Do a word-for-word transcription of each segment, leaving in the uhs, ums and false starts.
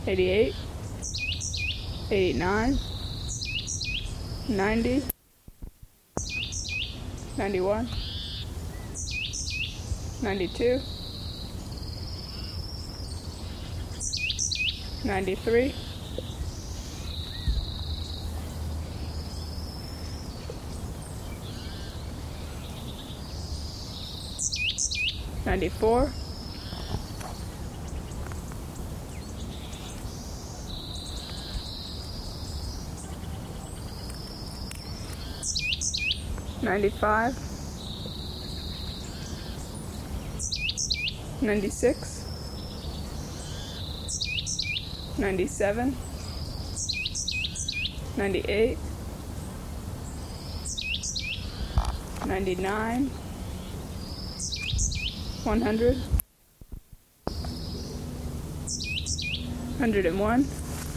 eighty-eight, eighty-nine, ninety, ninety-one, ninety-two, ninety-three, ninety-four, ninety-five, ninety-six, ninety-seven, ninety-eight, ninety-nine, one hundred, one hundred and one,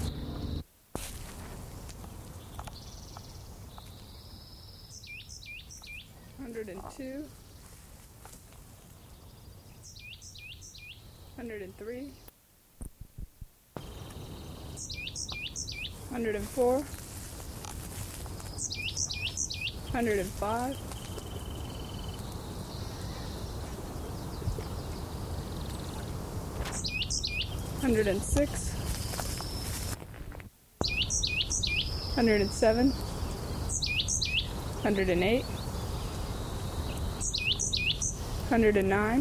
one hundred and two, one hundred and three, one hundred and four, one hundred and five, one hundred and six, one hundred and seven, one hundred and eight, one hundred and nine,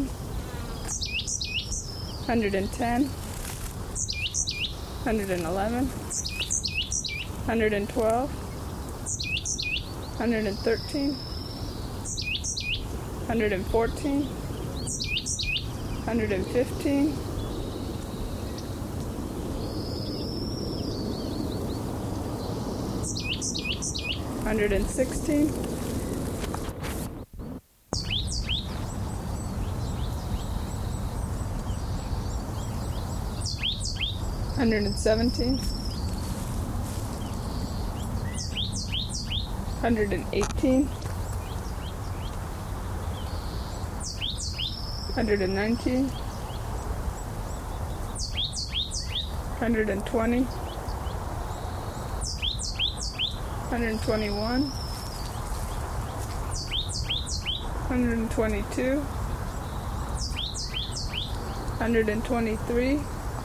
one hundred and ten, one hundred and eleven, one hundred and twelve, one hundred and thirteen, one hundred and fourteen, one hundred and fifteen, one hundred and sixteen, one hundred and seventeen, one hundred and eighteen, one hundred and nineteen, one hundred and twenty, one hundred and twenty-one, one hundred and twenty-two, one hundred and twenty-three,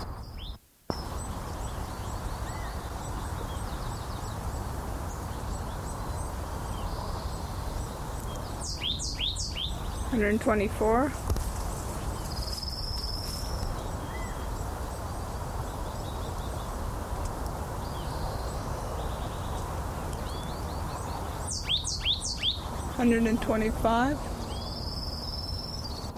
one hundred and twenty-four, one hundred and twenty-five,